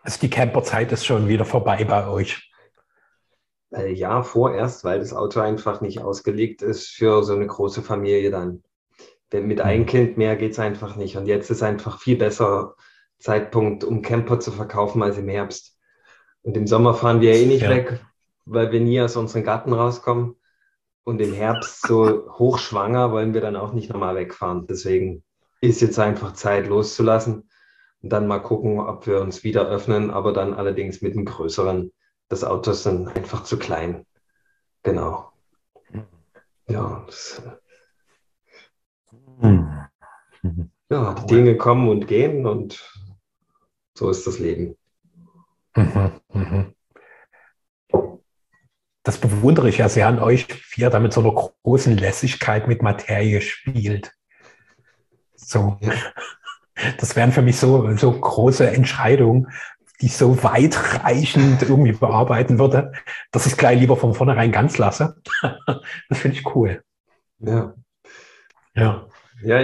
Also die Camperzeit ist schon wieder vorbei bei euch. Ja, vorerst, weil das Auto einfach nicht ausgelegt ist für so eine große Familie dann. Denn mit einem Hm. Kind mehr geht es einfach nicht. Und jetzt ist einfach viel besser Zeitpunkt, um Camper zu verkaufen als im Herbst. Und im Sommer fahren wir eh nicht Ja. weg, weil wir nie aus unserem Garten rauskommen. Und im Herbst so hochschwanger wollen wir dann auch nicht nochmal wegfahren. Deswegen ist jetzt einfach Zeit loszulassen und dann mal gucken, ob wir uns wieder öffnen, aber dann allerdings mit einem größeren. Das Auto ist dann einfach zu klein. Genau. Ja, Hm. Mhm. ja, die Cool. Dinge kommen und gehen und so ist das Leben. Mhm. Mhm. Das bewundere ich ja sehr an euch, wie ihr da mit so einer großen Lässigkeit mit Materie spielt. So, Ja, das wären für mich so große Entscheidungen, die ich so weitreichend irgendwie bearbeiten würde, dass ich es gleich lieber von vornherein ganz lasse. Das finde ich cool. ja, Ja. ja,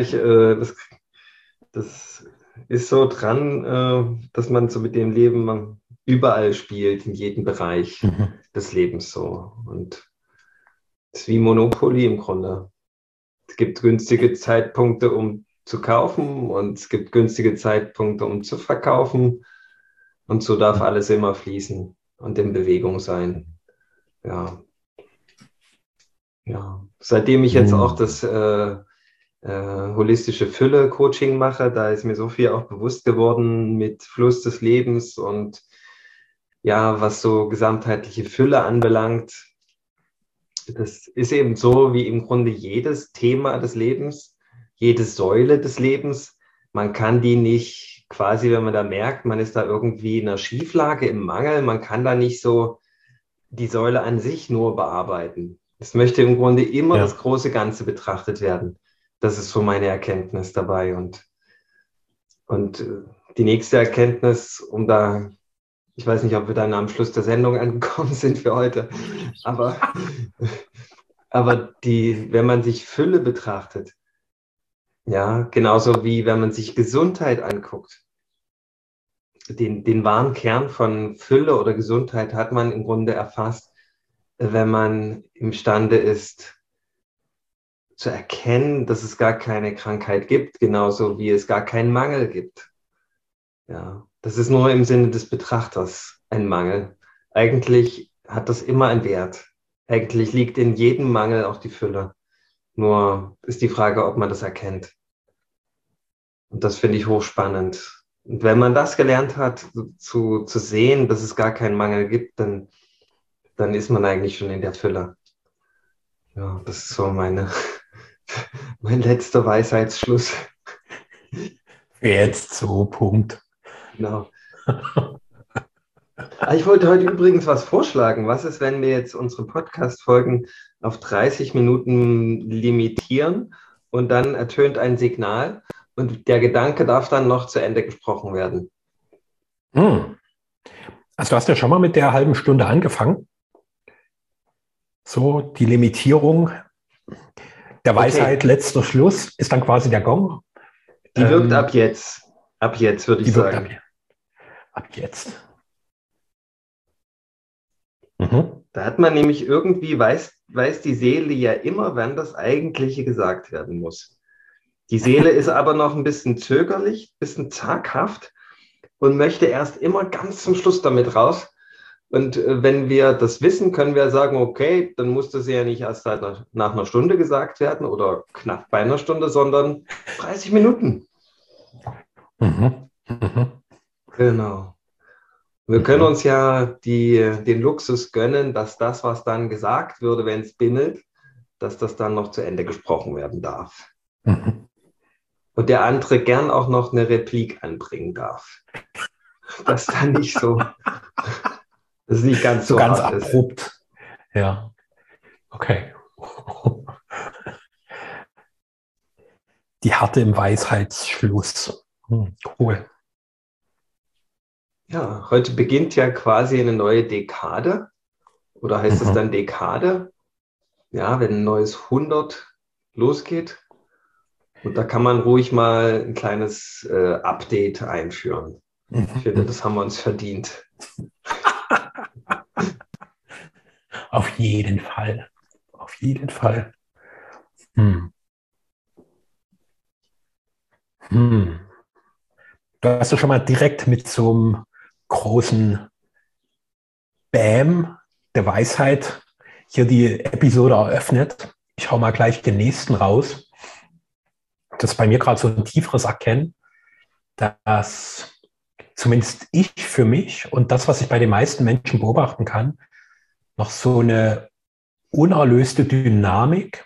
das ist so dran, dass man so mit dem Leben überall spielt, in jedem Bereich Mhm. des Lebens so. Und es ist wie Monopoly im Grunde. Es gibt günstige Zeitpunkte, um zu kaufen und es gibt günstige Zeitpunkte, um zu verkaufen. Und so darf alles immer fließen und in Bewegung sein. Ja, ja. Seitdem ich jetzt auch Mhm. das holistische Fülle-Coaching mache, da ist mir so viel auch bewusst geworden mit Fluss des Lebens und ja, was so gesamtheitliche Fülle anbelangt. Das ist eben so wie im Grunde jedes Thema des Lebens, jede Säule des Lebens. Man kann die nicht quasi, wenn man da merkt, man ist da irgendwie in einer Schieflage, im Mangel, man kann da nicht so die Säule an sich nur bearbeiten. Es möchte im Grunde immer das Ja. große Ganze betrachtet werden. Das ist so meine Erkenntnis dabei. Und die nächste Erkenntnis, ich weiß nicht, ob wir dann am Schluss der Sendung angekommen sind für heute, aber, wenn man sich Fülle betrachtet, ja, genauso wie wenn man sich Gesundheit anguckt, den wahren Kern von Fülle oder Gesundheit hat man im Grunde erfasst, wenn man imstande ist, zu erkennen, dass es gar keine Krankheit gibt, genauso wie es gar keinen Mangel gibt. Ja, das ist nur im Sinne des Betrachters ein Mangel. Eigentlich hat das immer einen Wert. Eigentlich liegt in jedem Mangel auch die Fülle. Nur ist die Frage, ob man das erkennt. Und das finde ich hochspannend. Und wenn man das gelernt hat, zu sehen, dass es gar keinen Mangel gibt, dann ist man eigentlich schon in der Fülle. Ja, das ist so mein letzter Weisheitsschluss. Jetzt so, Punkt. Genau. Ich wollte heute übrigens was vorschlagen. Was ist, wenn wir jetzt unsere Podcast-Folgen auf 30 Minuten limitieren und dann ertönt ein Signal und der Gedanke darf dann noch zu Ende gesprochen werden? Hm. Also du hast ja schon mal mit der halben Stunde angefangen. So, die Limitierung der Weisheit, Okay, letzter Schluss, ist dann quasi der Gong. die wirkt ab Ähm, jetzt. Ab jetzt, würde ich die wirkt sagen. ab jetzt. Mhm. Da hat man nämlich irgendwie, weiß die Seele ja immer, wann das Eigentliche gesagt werden muss. Die Seele ist aber noch ein bisschen zögerlich, ein bisschen zaghaft und möchte erst immer ganz zum Schluss damit raus. Und wenn wir das wissen, können wir sagen, okay, dann muss das ja nicht erst nach einer Stunde gesagt werden oder knapp bei einer Stunde, sondern 30 Minuten. Mhm. Mhm. Genau. Wir können Mhm. uns ja den Luxus gönnen, dass das, was dann gesagt würde, wenn es bimmelt, dass das dann noch zu Ende gesprochen werden darf. Mhm. Und der andere gern auch noch eine Replik anbringen darf. Dass dann nicht so, dass es nicht ganz So so ganz hart ist. abrupt. Ja, okay. Die Härte im Weisheitsschluss. Cool. Ja, heute beginnt ja quasi eine neue Dekade. Oder heißt es Mhm. dann Dekade? Ja, wenn ein neues 100 losgeht. Und da kann man ruhig mal ein kleines Update einführen. Ich finde, das haben wir uns verdient. Auf jeden Fall. Auf jeden Fall. Hm. Hm. Du hast ja schon mal direkt mit so einem großen Bam der Weisheit hier die Episode eröffnet. Ich hau mal gleich den nächsten raus. Das ist bei mir gerade so ein tieferes Erkennen, dass zumindest ich für mich und das, was ich bei den meisten Menschen beobachten kann, noch so eine unerlöste Dynamik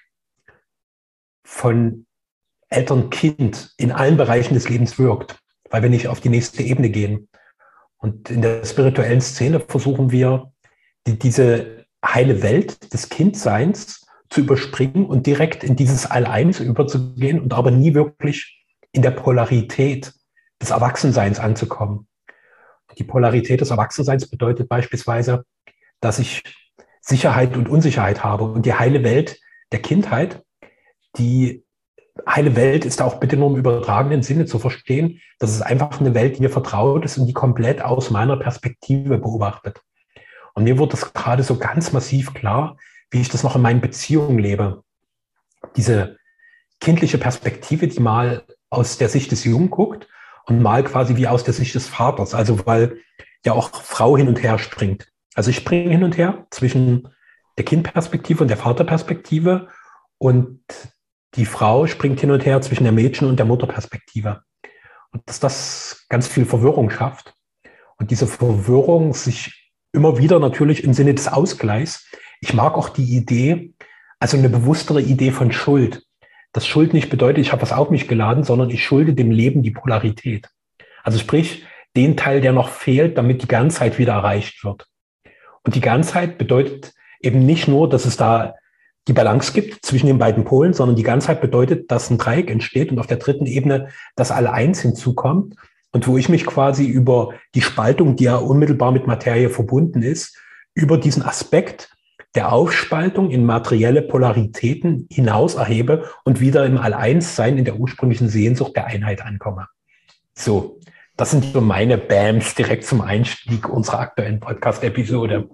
von Eltern-Kind in allen Bereichen des Lebens wirkt. Weil wir nicht auf die nächste Ebene gehen. Und in der spirituellen Szene versuchen wir, diese heile Welt des Kindseins zu überspringen und direkt in dieses All-Eins überzugehen und aber nie wirklich in der Polarität des Erwachsenseins anzukommen. Die Polarität des Erwachsenseins bedeutet beispielsweise, dass ich Sicherheit und Unsicherheit habe. Und die heile Welt der Kindheit, die heile Welt ist auch bitte nur im übertragenen Sinne zu verstehen. Das ist einfach eine Welt, die mir vertraut ist und die komplett aus meiner Perspektive beobachtet. Und mir wird das gerade so ganz massiv klar, wie ich das noch in meinen Beziehungen lebe. Diese kindliche Perspektive, die mal aus der Sicht des Jungen guckt und mal quasi wie aus der Sicht des Vaters. Also weil ja auch Frau hin und her springt. Also ich springe hin und her zwischen der Kindperspektive und der Vaterperspektive und die Frau springt hin und her zwischen der Mädchen- und der Mutterperspektive. Und dass das ganz viel Verwirrung schafft. Und diese Verwirrung sich immer wieder natürlich im Sinne des Ausgleichs. Ich mag auch die Idee, also eine bewusstere Idee von Schuld. Dass Schuld nicht bedeutet, ich habe was auf mich geladen, sondern ich schulde dem Leben die Polarität. Also sprich, den Teil, der noch fehlt, damit die Ganzheit wieder erreicht wird. Und die Ganzheit bedeutet eben nicht nur, dass es da die Balance gibt zwischen den beiden Polen, sondern die Ganzheit bedeutet, dass ein Dreieck entsteht und auf der dritten Ebene das All-Eins hinzukommt und wo ich mich quasi über die Spaltung, die ja unmittelbar mit Materie verbunden ist, über diesen Aspekt der Aufspaltung in materielle Polaritäten hinaus erhebe und wieder im All-Eins-Sein in der ursprünglichen Sehnsucht der Einheit ankomme. So, das sind so meine Bams direkt zum Einstieg unserer aktuellen Podcast-Episode.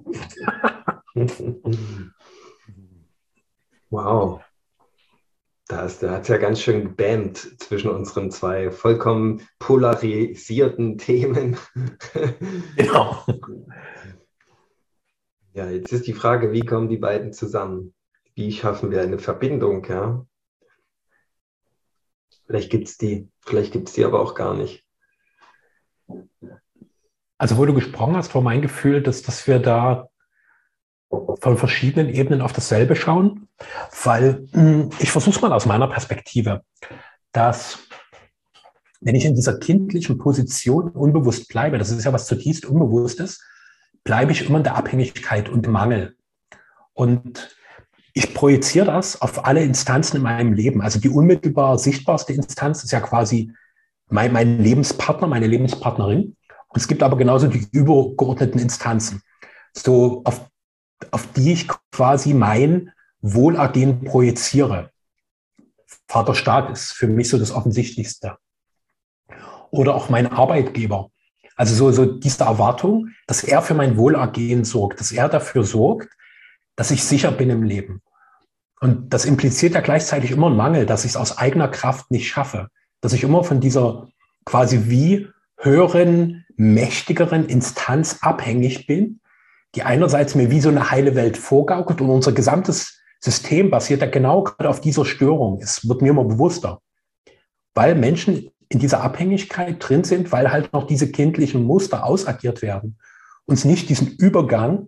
Wow, da hat es ja ganz schön gebammt zwischen unseren zwei vollkommen polarisierten Themen. Genau. Ja, jetzt ist die Frage, wie kommen die beiden zusammen? Wie schaffen wir eine Verbindung? Ja? Vielleicht gibt's die aber auch gar nicht. Also wo du gesprochen hast, war mein Gefühl, dass wir da von verschiedenen Ebenen auf dasselbe schauen, weil ich versuche es mal aus meiner Perspektive, dass wenn ich in dieser kindlichen Position unbewusst bleibe, das ist ja was zutiefst Unbewusstes, bleibe ich immer in der Abhängigkeit und im Mangel. Und ich projiziere das auf alle Instanzen in meinem Leben. Also die unmittelbar sichtbarste Instanz ist ja quasi mein Lebenspartner, meine Lebenspartnerin. Und es gibt aber genauso die übergeordneten Instanzen, so auf die ich quasi mein Wohlergehen projiziere. Vaterstaat ist für mich so das Offensichtlichste. Oder auch mein Arbeitgeber. Also so diese Erwartung, dass er für mein Wohlergehen sorgt, dass er dafür sorgt, dass ich sicher bin im Leben. Und das impliziert ja gleichzeitig immer einen Mangel, dass ich es aus eigener Kraft nicht schaffe. Dass ich immer von dieser quasi wie höheren, mächtigeren Instanz abhängig bin, die einerseits mir wie so eine heile Welt vorgaukelt und unser gesamtes System basiert ja genau gerade auf dieser Störung. Es wird mir immer bewusster, weil Menschen in dieser Abhängigkeit drin sind, weil halt noch diese kindlichen Muster ausagiert werden. Uns nicht diesen Übergang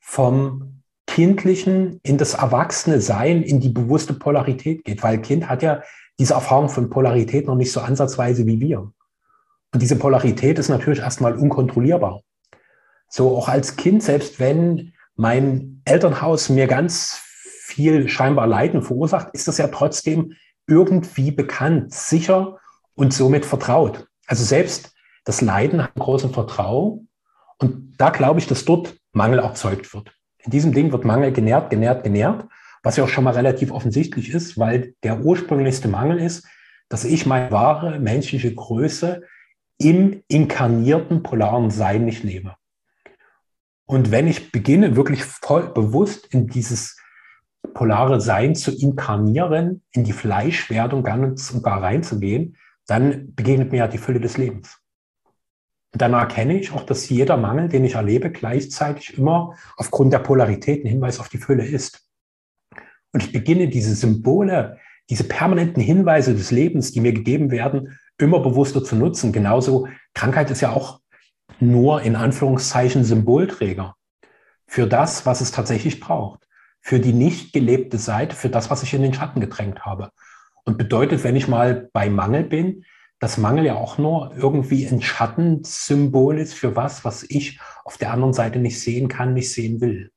vom Kindlichen in das erwachsene Sein, in die bewusste Polarität geht, weil Kind hat ja diese Erfahrung von Polarität noch nicht so ansatzweise wie wir. Und diese Polarität ist natürlich erstmal unkontrollierbar. So auch als Kind, selbst wenn mein Elternhaus mir ganz viel scheinbar Leiden verursacht, ist das ja trotzdem irgendwie bekannt, sicher und somit vertraut. Also selbst das Leiden hat einen großen Vertrauen und da glaube ich, dass dort Mangel erzeugt wird. In diesem Ding wird Mangel genährt, was ja auch schon mal relativ offensichtlich ist, weil der ursprünglichste Mangel ist, dass ich meine wahre menschliche Größe im inkarnierten polaren Sein nicht lebe. Und wenn ich beginne, wirklich voll bewusst in dieses polare Sein zu inkarnieren, in die Fleischwerdung ganz und gar reinzugehen, dann begegnet mir ja die Fülle des Lebens. Und dann erkenne ich auch, dass jeder Mangel, den ich erlebe, gleichzeitig immer aufgrund der Polarität ein Hinweis auf die Fülle ist. Und ich beginne diese Symbole, diese permanenten Hinweise des Lebens, die mir gegeben werden, immer bewusster zu nutzen. Genauso, Krankheit ist ja auch nur in Anführungszeichen Symbolträger für das, was es tatsächlich braucht, für die nicht gelebte Seite, für das, was ich in den Schatten gedrängt habe. Und bedeutet, wenn ich mal bei Mangel bin, dass Mangel ja auch nur irgendwie ein Schattensymbol ist für was ich auf der anderen Seite nicht sehen kann, nicht sehen will.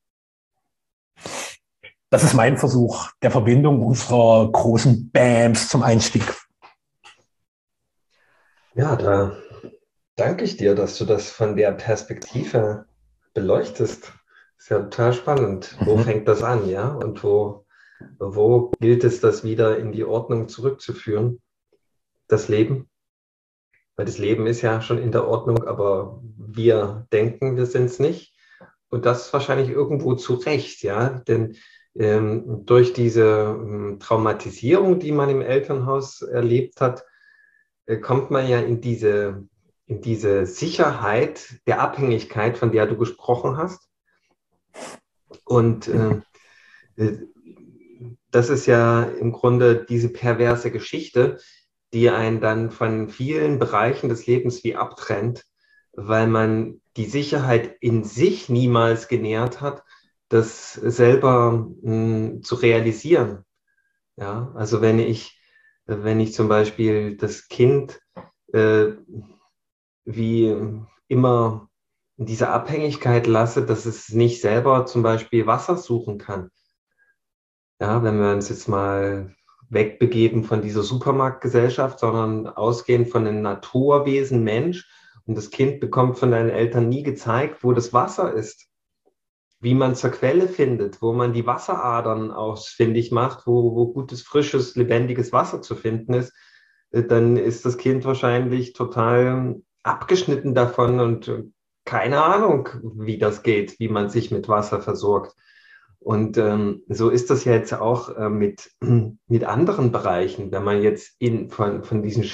Das ist mein Versuch der Verbindung unserer großen Bams zum Einstieg. Ja, da danke ich dir, dass du das von der Perspektive beleuchtest. Ist ja total spannend. Wo fängt das an, ja? Und wo gilt es, das wieder in die Ordnung zurückzuführen? Das Leben? Weil das Leben ist ja schon in der Ordnung, aber wir denken, wir sind es nicht. Und das wahrscheinlich irgendwo zu Recht, ja? Denn durch diese Traumatisierung, die man im Elternhaus erlebt hat, kommt man ja in diese Sicherheit der Abhängigkeit, von der du gesprochen hast. Und das ist ja im Grunde diese perverse Geschichte, die einen dann von vielen Bereichen des Lebens wie abtrennt, weil man die Sicherheit in sich niemals genährt hat, das selber zu realisieren. Ja, also wenn ich zum Beispiel das Kind wie immer in dieser Abhängigkeit lasse, dass es nicht selber zum Beispiel Wasser suchen kann. Ja, wenn wir uns jetzt mal wegbegeben von dieser Supermarktgesellschaft, sondern ausgehen von einem Naturwesen Mensch, und das Kind bekommt von deinen Eltern nie gezeigt, wo das Wasser ist, wie man zur Quelle findet, wo man die Wasseradern ausfindig macht, wo gutes, frisches, lebendiges Wasser zu finden ist, dann ist das Kind wahrscheinlich total abgeschnitten davon und keine Ahnung, wie das geht, wie man sich mit Wasser versorgt. Und so ist das ja jetzt auch mit anderen Bereichen. Wenn man jetzt von diesem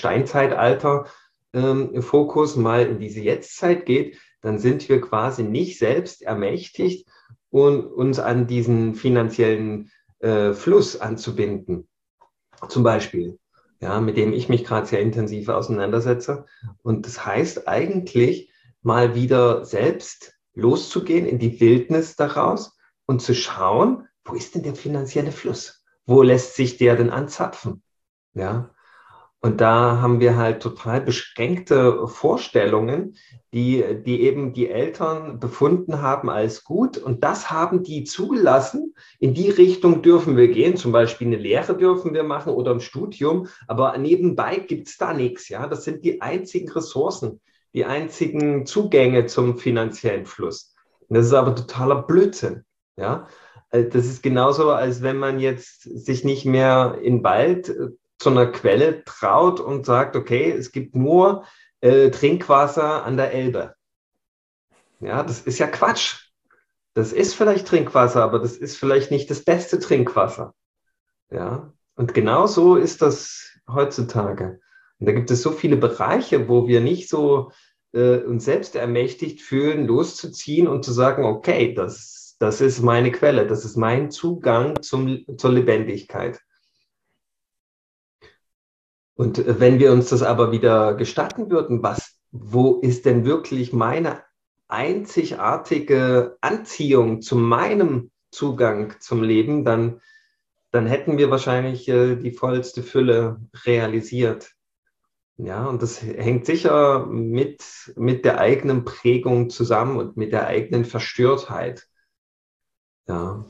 Steinzeitalter-Fokus mal in diese Jetztzeit geht, dann sind wir quasi nicht selbst ermächtigt, uns an diesen finanziellen Fluss anzubinden. Zum Beispiel, ja, mit dem ich mich gerade sehr intensiv auseinandersetze. Und das heißt eigentlich, mal wieder selbst loszugehen in die Wildnis daraus und zu schauen, wo ist denn der finanzielle Fluss? Wo lässt sich der denn anzapfen? Ja. Und da haben wir halt total beschränkte Vorstellungen, die eben die Eltern befunden haben als gut. Und das haben die zugelassen. In die Richtung dürfen wir gehen. Zum Beispiel eine Lehre dürfen wir machen oder ein Studium. Aber nebenbei gibt es da nichts. Ja? Das sind die einzigen Ressourcen, die einzigen Zugänge zum finanziellen Fluss. Und das ist aber totaler Blödsinn. Ja? Das ist genauso, als wenn man jetzt sich nicht mehr in Wald zu einer Quelle traut und sagt, okay, es gibt nur Trinkwasser an der Elbe. Ja, das ist ja Quatsch. Das ist vielleicht Trinkwasser, aber das ist vielleicht nicht das beste Trinkwasser. Ja, und genau so ist das heutzutage. Und da gibt es so viele Bereiche, wo wir nicht so uns selbst ermächtigt fühlen, loszuziehen und zu sagen, okay, das ist meine Quelle, das ist mein Zugang zur Lebendigkeit. Und wenn wir uns das aber wieder gestatten würden, wo ist denn wirklich meine einzigartige Anziehung zu meinem Zugang zum Leben, dann hätten wir wahrscheinlich die vollste Fülle realisiert. Ja, und das hängt sicher mit der eigenen Prägung zusammen und mit der eigenen Verstörtheit. Ja.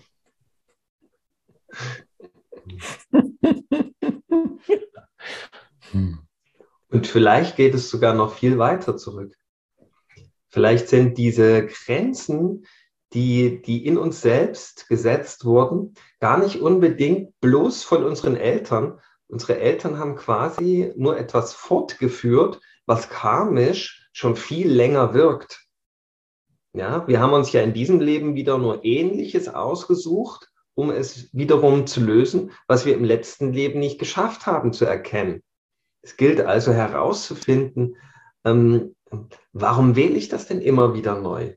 Und vielleicht geht es sogar noch viel weiter zurück. Vielleicht sind diese Grenzen, die in uns selbst gesetzt wurden, gar nicht unbedingt bloß von unseren Eltern. Unsere Eltern haben quasi nur etwas fortgeführt, was karmisch schon viel länger wirkt. Ja, wir haben uns ja in diesem Leben wieder nur Ähnliches ausgesucht, um es wiederum zu lösen, was wir im letzten Leben nicht geschafft haben zu erkennen. Es gilt also herauszufinden, warum wähle ich das denn immer wieder neu?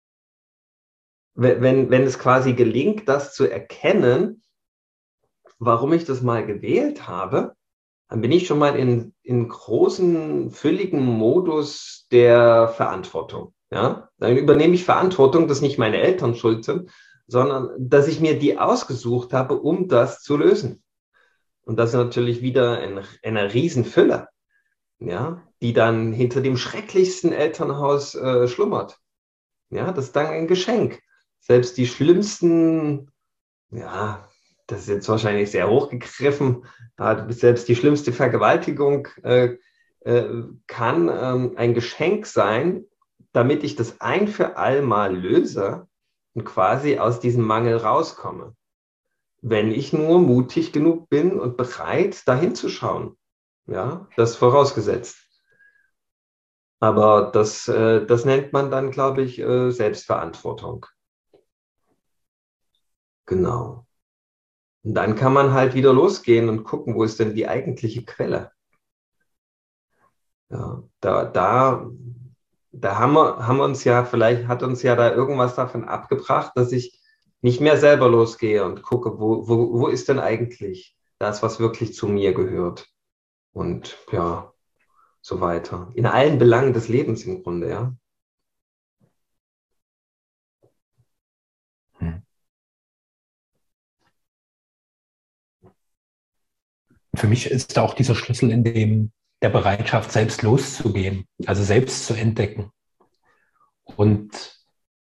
Wenn es quasi gelingt, das zu erkennen, warum ich das mal gewählt habe, dann bin ich schon mal in großen, fülligen Modus der Verantwortung. Ja? Dann übernehme ich Verantwortung, dass nicht meine Eltern schuld sind, sondern dass ich mir die ausgesucht habe, um das zu lösen. Und das ist natürlich wieder eine Riesenfülle, ja, die dann hinter dem schrecklichsten Elternhaus schlummert. Ja, das ist dann ein Geschenk. Selbst die schlimmsten, ja, das ist jetzt wahrscheinlich sehr hochgegriffen, selbst die schlimmste Vergewaltigung kann ein Geschenk sein, damit ich das ein für all mal löse und quasi aus diesem Mangel rauskomme. Wenn ich nur mutig genug bin und bereit, da hinzuschauen. Ja, das vorausgesetzt. Aber das nennt man dann, glaube ich, Selbstverantwortung. Genau. Und dann kann man halt wieder losgehen und gucken, wo ist denn die eigentliche Quelle. Ja, da haben wir uns ja, vielleicht hat uns ja da irgendwas davon abgebracht, dass ich nicht mehr selber losgehe und gucke, wo ist denn eigentlich das, was wirklich zu mir gehört. Und ja, so weiter. In allen Belangen des Lebens im Grunde, ja. Für mich ist da auch dieser Schlüssel in der Bereitschaft, selbst loszugehen, also selbst zu entdecken. Und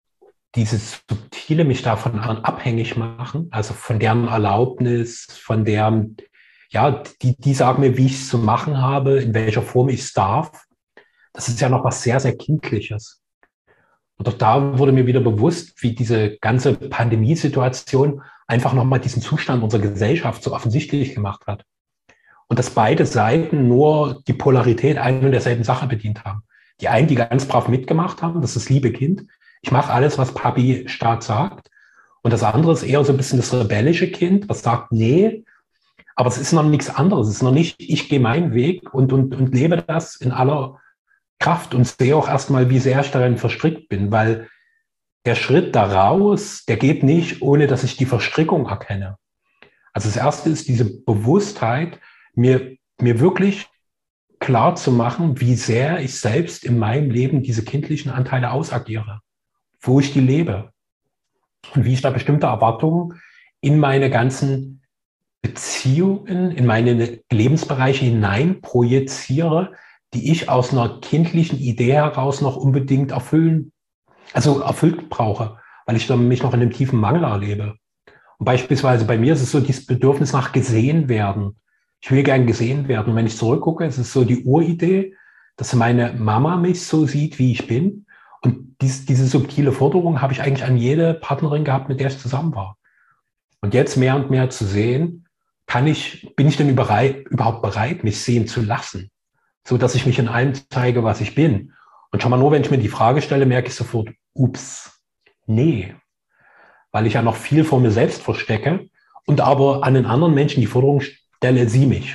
dieses subtile mich davon abhängig machen, also von deren Erlaubnis, von deren, ja, die sagen mir, wie ich es zu machen habe, in welcher Form ich es darf, das ist ja noch was sehr, sehr Kindliches. Und auch da wurde mir wieder bewusst, wie diese ganze Pandemiesituation einfach nochmal diesen Zustand unserer Gesellschaft so offensichtlich gemacht hat. Und dass beide Seiten nur die Polarität einer und derselben Sache bedient haben. Die einen, die ganz brav mitgemacht haben, das ist das liebe Kind. Ich mache alles, was Papi Staat sagt. Und das andere ist eher so ein bisschen das rebellische Kind, was sagt, nee, aber es ist noch nichts anderes. Es ist noch nicht, ich gehe meinen Weg und lebe das in aller Kraft und sehe auch erstmal, wie sehr ich darin verstrickt bin, weil der Schritt daraus, der geht nicht, ohne dass ich die Verstrickung erkenne. Also das erste ist diese Bewusstheit, mir wirklich klar zu machen, wie sehr ich selbst in meinem Leben diese kindlichen Anteile ausagiere, wo ich die lebe und wie ich da bestimmte Erwartungen in meine ganzen Beziehungen, in meine Lebensbereiche hinein projiziere, die ich aus einer kindlichen Idee heraus noch unbedingt erfüllt brauche, weil ich dann mich noch in einem tiefen Mangel erlebe. Und beispielsweise bei mir ist es so dieses Bedürfnis nach gesehen werden. Ich will gern gesehen werden. Und wenn ich zurückgucke, ist es so die Uridee, dass meine Mama mich so sieht, wie ich bin. Und diese subtile Forderung habe ich eigentlich an jede Partnerin gehabt, mit der ich zusammen war. Und jetzt mehr und mehr zu sehen, bin ich denn überhaupt bereit, mich sehen zu lassen, so dass ich mich in allem zeige, was ich bin. Und schon mal nur, wenn ich mir die Frage stelle, merke ich sofort, ups, nee, weil ich ja noch viel vor mir selbst verstecke und aber an den anderen Menschen die Forderung stelle, sieh mich,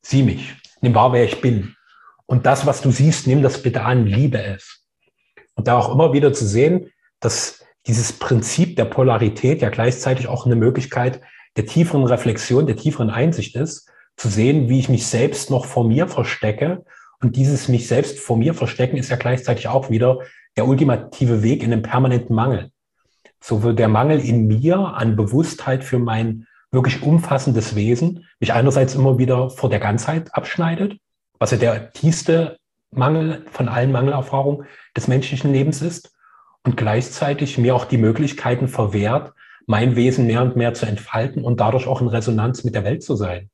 nimm wahr, wer ich bin. Und das, was du siehst, nimm das bitte an, liebe es. Und da auch immer wieder zu sehen, dass dieses Prinzip der Polarität ja gleichzeitig auch eine Möglichkeit der tieferen Reflexion, der tieferen Einsicht ist, zu sehen, wie ich mich selbst noch vor mir verstecke. Und dieses mich selbst vor mir verstecken ist ja gleichzeitig auch wieder der ultimative Weg in den permanenten Mangel. So wird der Mangel in mir an Bewusstheit für mein wirklich umfassendes Wesen mich einerseits immer wieder vor der Ganzheit abschneidet, was ja der tiefste Mangel von allen Mangelerfahrungen des menschlichen Lebens ist, und gleichzeitig mir auch die Möglichkeiten verwehrt, mein Wesen mehr und mehr zu entfalten und dadurch auch in Resonanz mit der Welt zu sein.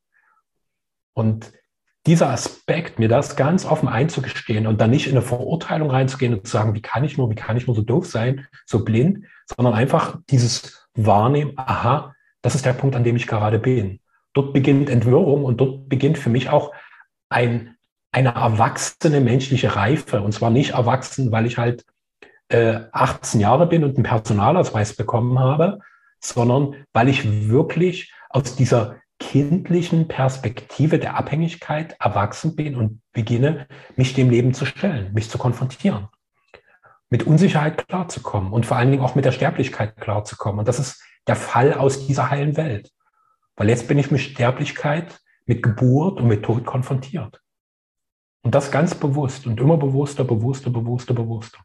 Und dieser Aspekt, mir das ganz offen einzugestehen und dann nicht in eine Verurteilung reinzugehen und zu sagen, wie kann ich nur so doof sein, so blind, sondern einfach dieses Wahrnehmen, aha, das ist der Punkt, an dem ich gerade bin. Dort beginnt Entwirrung und dort beginnt für mich auch ein eine erwachsene menschliche Reife. Und zwar nicht erwachsen, weil ich halt 18 Jahre bin und einen Personalausweis bekommen habe, sondern weil ich wirklich aus dieser kindlichen Perspektive der Abhängigkeit erwachsen bin und beginne, mich dem Leben zu stellen, mich zu konfrontieren, mit Unsicherheit klarzukommen und vor allen Dingen auch mit der Sterblichkeit klarzukommen. Und das ist der Fall aus dieser heilen Welt. Weil jetzt bin ich mit Sterblichkeit, mit Geburt und mit Tod konfrontiert. Und das ganz bewusst und immer bewusster, bewusster, bewusster, bewusster.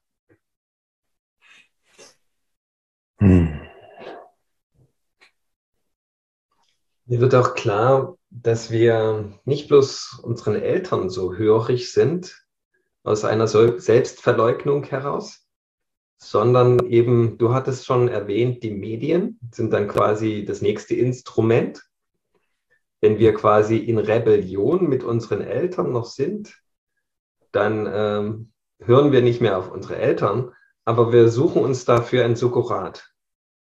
Mir wird auch klar, dass wir nicht bloß unseren Eltern so hörig sind, aus einer Selbstverleugnung heraus, sondern eben, du hattest schon erwähnt, die Medien sind dann quasi das nächste Instrument. Wenn wir quasi in Rebellion mit unseren Eltern noch sind, dann hören wir nicht mehr auf unsere Eltern, aber wir suchen uns dafür ein Sukkurat.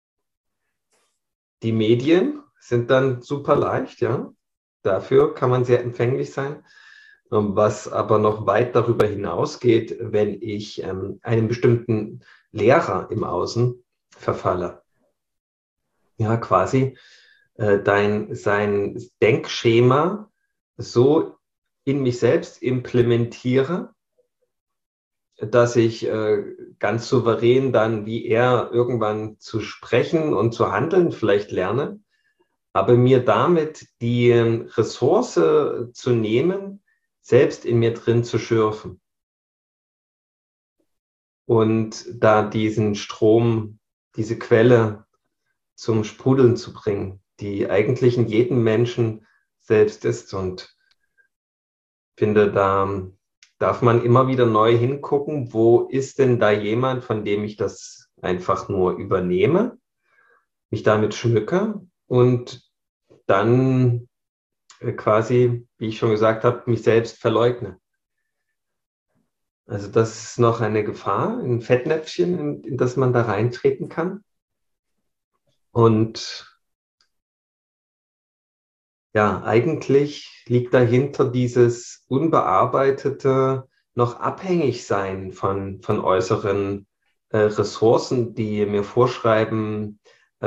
Die Medien sind dann super leicht, ja. Dafür kann man sehr empfänglich sein. Was aber noch weit darüber hinausgeht, wenn ich einem bestimmten Lehrer im Außen verfalle. Ja, quasi sein Denkschema so in mich selbst implementiere, dass ich ganz souverän dann wie er irgendwann zu sprechen und zu handeln vielleicht lerne, aber mir damit die Ressource zu nehmen, selbst in mir drin zu schürfen und da diesen Strom, diese Quelle zum Sprudeln zu bringen, die eigentlich in jedem Menschen selbst ist. Und finde, da darf man immer wieder neu hingucken, wo ist denn da jemand, von dem ich das einfach nur übernehme, mich damit schmücke und dann quasi, wie ich schon gesagt habe, mich selbst verleugne. Also das ist noch eine Gefahr, ein Fettnäpfchen, in das man da reintreten kann. Und ja, eigentlich liegt dahinter dieses unbearbeitete, noch abhängig sein von äußeren Ressourcen, die mir vorschreiben,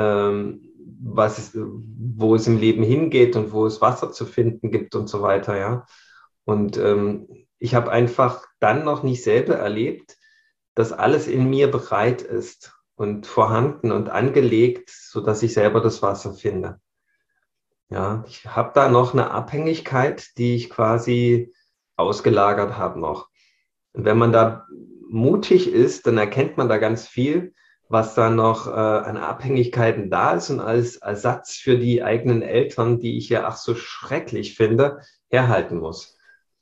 wo es im Leben hingeht und wo es Wasser zu finden gibt und so weiter, ja. Und ich habe einfach dann noch nicht selber erlebt, dass alles in mir bereit ist und vorhanden und angelegt, sodass ich selber das Wasser finde. Ja, ich habe da noch eine Abhängigkeit, die ich quasi ausgelagert habe noch. Und wenn man da mutig ist, dann erkennt man da ganz viel, was da noch an Abhängigkeiten da ist und als Ersatz für die eigenen Eltern, die ich ja ach so schrecklich finde, herhalten muss.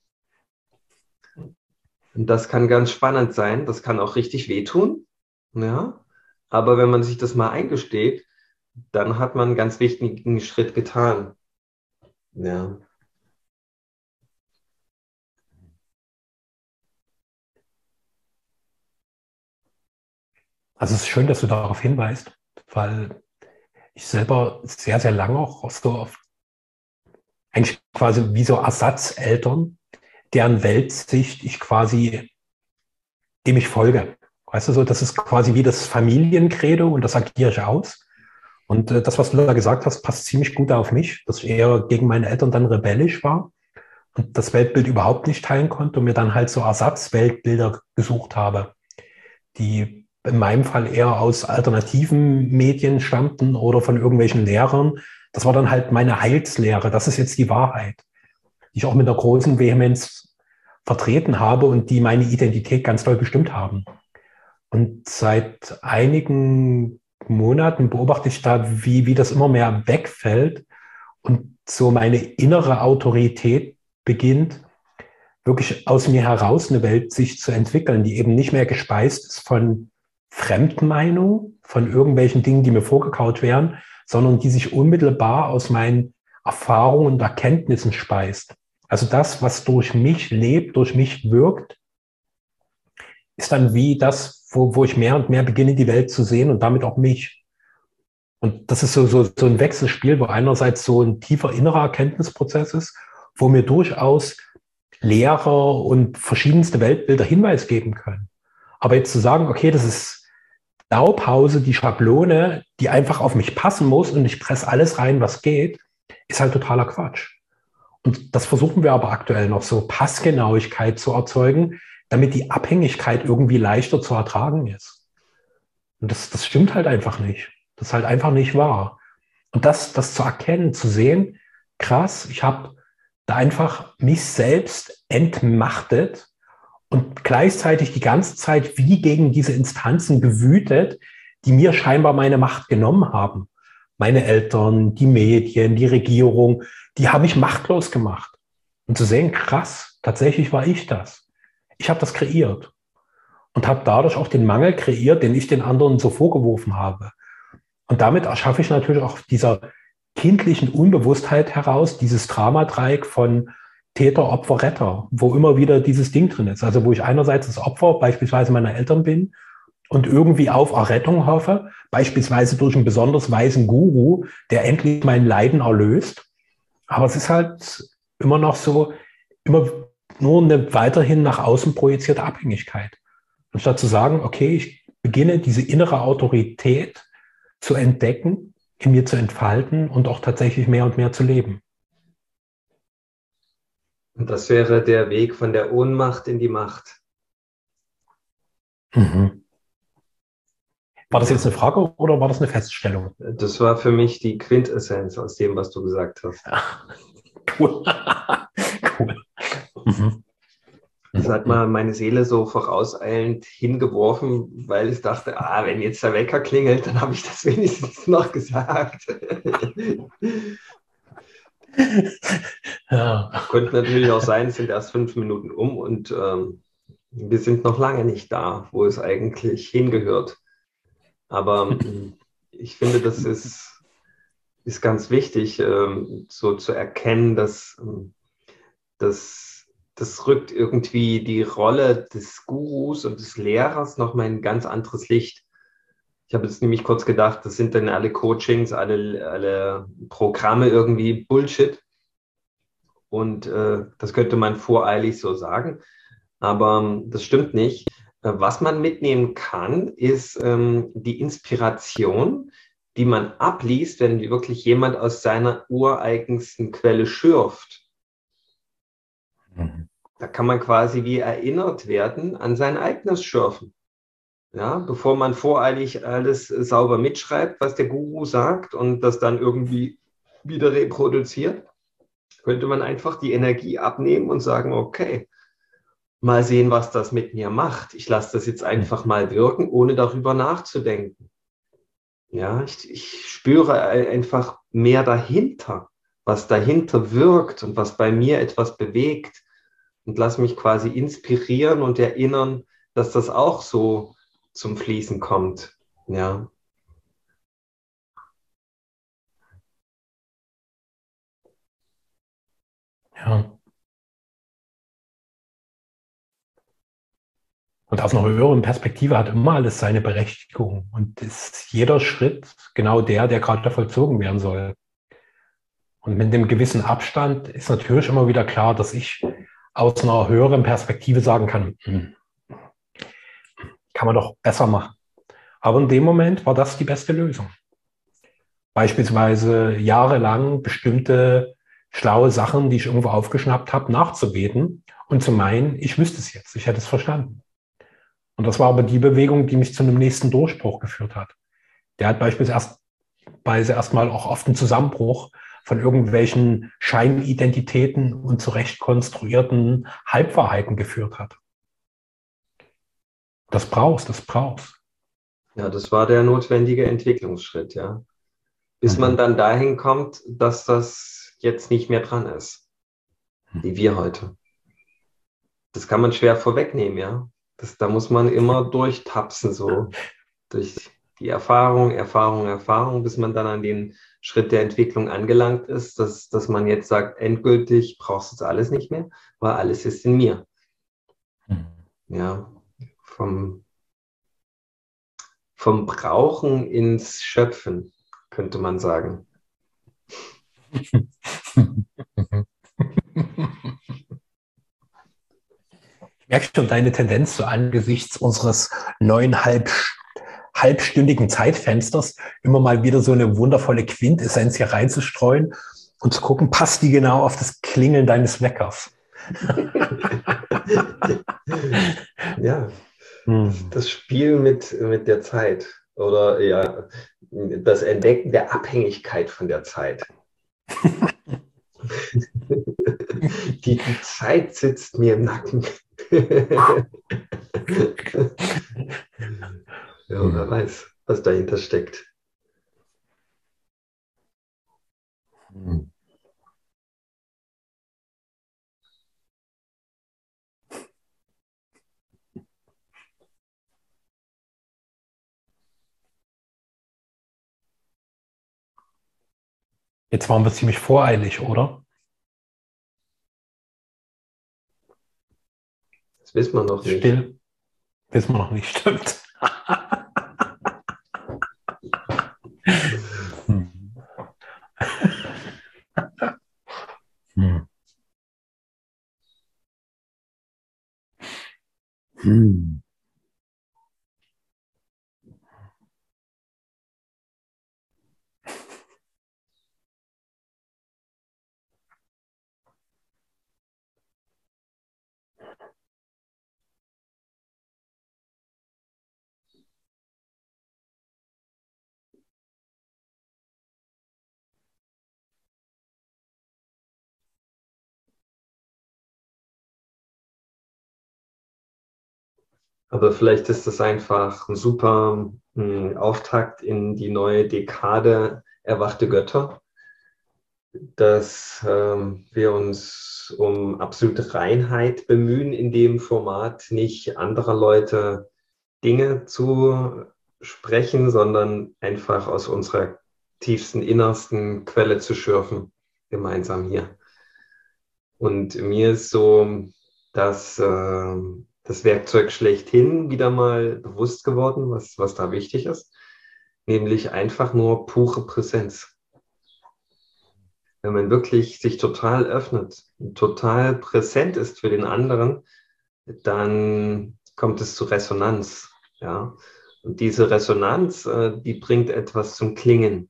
Und das kann ganz spannend sein, das kann auch richtig wehtun, ja. Aber wenn man sich das mal eingesteht, dann hat man einen ganz wichtigen Schritt getan. Ja. Also es ist schön, dass du darauf hinweist, weil ich selber sehr, sehr lange auch so auf eigentlich quasi wie so Ersatzeltern, deren Weltsicht ich quasi, dem ich folge. Weißt du so, das ist quasi wie das Familiencredo und das agiere ich aus. Und das, was du da gesagt hast, passt ziemlich gut auf mich, dass ich eher gegen meine Eltern dann rebellisch war und das Weltbild überhaupt nicht teilen konnte und mir dann halt so Ersatzweltbilder gesucht habe, die in meinem Fall eher aus alternativen Medien stammten oder von irgendwelchen Lehrern. Das war dann halt meine Heilslehre. Das ist jetzt die Wahrheit, die ich auch mit einer großen Vehemenz vertreten habe und die meine Identität ganz doll bestimmt haben. Und seit einigen Monaten beobachte ich da, wie das immer mehr wegfällt und so meine innere Autorität beginnt, wirklich aus mir heraus eine Welt sich zu entwickeln, die eben nicht mehr gespeist ist von Fremdmeinung, von irgendwelchen Dingen, die mir vorgekaut werden, sondern die sich unmittelbar aus meinen Erfahrungen und Erkenntnissen speist. Also das, was durch mich lebt, durch mich wirkt, ist dann wie das, wo ich mehr und mehr beginne, die Welt zu sehen und damit auch mich. Und das ist so ein Wechselspiel, wo einerseits so ein tiefer innerer Erkenntnisprozess ist, wo mir durchaus Lehrer und verschiedenste Weltbilder Hinweis geben können. Aber jetzt zu sagen, okay, das ist Blaupause, die Schablone, die einfach auf mich passen muss und ich presse alles rein, was geht, ist halt totaler Quatsch. Und das versuchen wir aber aktuell noch so, Passgenauigkeit zu erzeugen, damit die Abhängigkeit irgendwie leichter zu ertragen ist. Und das stimmt halt einfach nicht. Das ist halt einfach nicht wahr. Und das zu erkennen, zu sehen, krass, ich habe da einfach mich selbst entmachtet und gleichzeitig die ganze Zeit wie gegen diese Instanzen gewütet, die mir scheinbar meine Macht genommen haben. Meine Eltern, die Medien, die Regierung, die haben mich machtlos gemacht. Und zu sehen, krass, tatsächlich war ich das. Ich habe das kreiert und habe dadurch auch den Mangel kreiert, den ich den anderen so vorgeworfen habe. Und damit erschaffe ich natürlich auch dieser kindlichen Unbewusstheit heraus dieses Dramadreieck von Täter, Opfer, Retter, wo immer wieder dieses Ding drin ist. Also wo ich einerseits das Opfer beispielsweise meiner Eltern bin und irgendwie auf Errettung hoffe, beispielsweise durch einen besonders weisen Guru, der endlich mein Leiden erlöst. Aber es ist halt immer noch so, immer nur eine weiterhin nach außen projizierte Abhängigkeit. Anstatt zu sagen, okay, ich beginne diese innere Autorität zu entdecken, in mir zu entfalten und auch tatsächlich mehr und mehr zu leben. Und das wäre der Weg von der Ohnmacht in die Macht. Mhm. War das jetzt eine Frage oder war das eine Feststellung? Das war für mich die Quintessenz aus dem, was du gesagt hast. Ja. Cool. Cool. Mhm. Das hat mal meine Seele so vorauseilend hingeworfen, weil ich dachte, wenn jetzt der Wecker klingelt, dann habe ich das wenigstens noch gesagt. Ja. Könnte natürlich auch sein, es sind erst 5 Minuten um und wir sind noch lange nicht da, wo es eigentlich hingehört. Aber ich finde, das ist ganz wichtig, so zu erkennen, dass das rückt irgendwie die Rolle des Gurus und des Lehrers nochmal in ein ganz anderes Licht. Ich habe jetzt nämlich kurz gedacht, das sind dann alle Coachings, alle Programme irgendwie Bullshit. Und das könnte man voreilig so sagen. Aber das stimmt nicht. Was man mitnehmen kann, ist die Inspiration, die man abliest, wenn wirklich jemand aus seiner ureigensten Quelle schürft. Mhm. Da kann man quasi wie erinnert werden an sein eigenes Schürfen. Ja, bevor man voreilig alles sauber mitschreibt, was der Guru sagt und das dann irgendwie wieder reproduziert, könnte man einfach die Energie abnehmen und sagen, okay, mal sehen, was das mit mir macht. Ich lasse das jetzt einfach mal wirken, ohne darüber nachzudenken. Ja, ich spüre einfach mehr dahinter, was dahinter wirkt und was bei mir etwas bewegt und lasse mich quasi inspirieren und erinnern, dass das auch so zum Fließen kommt. Ja. Ja. Und aus einer höheren Perspektive hat immer alles seine Berechtigung und ist jeder Schritt genau der gerade vollzogen werden soll. Und mit einem gewissen Abstand ist natürlich immer wieder klar, dass ich aus einer höheren Perspektive sagen kann, kann man doch besser machen. Aber in dem Moment war das die beste Lösung. Beispielsweise jahrelang bestimmte schlaue Sachen, die ich irgendwo aufgeschnappt habe, nachzubeten und zu meinen, ich wüsste es jetzt, ich hätte es verstanden. Und das war aber die Bewegung, die mich zu einem nächsten Durchbruch geführt hat. Der hat beispielsweise erstmal auch oft einen Zusammenbruch von irgendwelchen Scheinidentitäten und zurecht konstruierten Halbwahrheiten geführt hat. Das brauchst, das brauchst. Ja, das war der notwendige Entwicklungsschritt, ja. Bis man dann dahin kommt, dass das jetzt nicht mehr dran ist, wie wir heute. Das kann man schwer vorwegnehmen, ja. Da muss man immer durchtapsen, so durch die Erfahrung, bis man dann an den Schritt der Entwicklung angelangt ist, dass man jetzt sagt, endgültig brauchst du das alles nicht mehr, weil alles ist in mir. Ja, vom Brauchen ins Schöpfen, könnte man sagen. merkst schon deine Tendenz so angesichts unseres neuen halbstündigen Zeitfensters, immer mal wieder so eine wundervolle Quintessenz hier reinzustreuen und zu gucken, passt die genau auf das Klingeln deines Weckers? Ja, das Spiel mit der Zeit oder ja, das Entdecken der Abhängigkeit von der Zeit. Die Zeit sitzt mir im Nacken. Ja, wer weiß, was dahinter steckt. Jetzt waren wir ziemlich voreilig, oder? Das wissen wir noch nicht. Still. Wissen wir noch nicht, stimmt. Aber vielleicht ist das einfach ein super Auftakt in die neue Dekade Erwachte Götter, dass wir uns um absolute Reinheit bemühen in dem Format, nicht anderer Leute Dinge zu sprechen, sondern einfach aus unserer tiefsten, innersten Quelle zu schürfen, gemeinsam hier. Und mir ist so, dass das Werkzeug schlechthin wieder mal bewusst geworden, was da wichtig ist, nämlich einfach nur pure Präsenz. Wenn man wirklich sich total öffnet, total präsent ist für den anderen, dann kommt es zu Resonanz. Ja? Und diese Resonanz, die bringt etwas zum Klingen.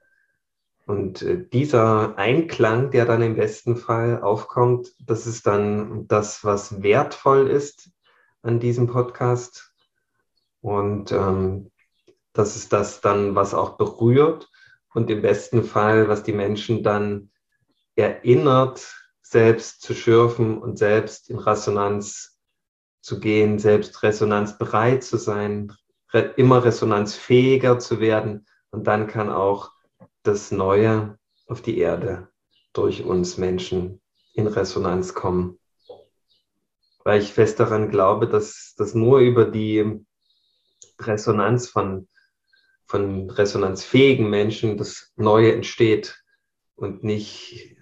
Und dieser Einklang, der dann im besten Fall aufkommt, das ist dann das, was wertvoll ist an diesem Podcast. Und das ist das dann, was auch berührt und im besten Fall, was die Menschen dann erinnert, selbst zu schürfen und selbst in Resonanz zu gehen, selbst resonanzbereit zu sein, immer resonanzfähiger zu werden. Und dann kann auch das Neue auf die Erde durch uns Menschen in Resonanz kommen. Weil ich fest daran glaube, dass nur über die Resonanz von resonanzfähigen Menschen das Neue entsteht und nicht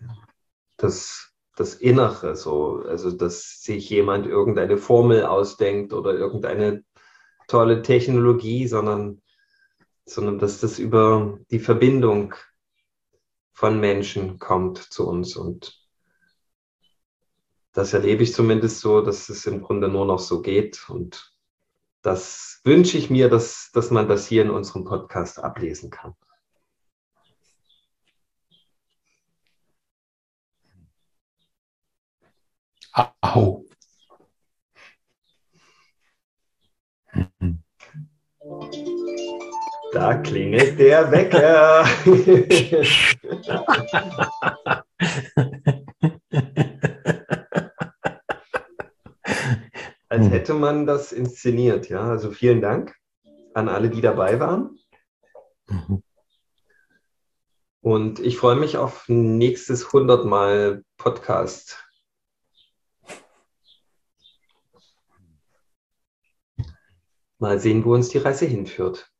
das Innere, so, also dass sich jemand irgendeine Formel ausdenkt oder irgendeine tolle Technologie, sondern dass das über die Verbindung von Menschen kommt zu uns. Und das erlebe ich zumindest so, dass es im Grunde nur noch so geht. Und das wünsche ich mir, dass man das hier in unserem Podcast ablesen kann. Aho. Da klingelt der Wecker. Als hätte man das inszeniert, ja. Also vielen Dank an alle, die dabei waren. Und ich freue mich auf nächstes 100 Mal Podcast. Mal sehen, wo uns die Reise hinführt.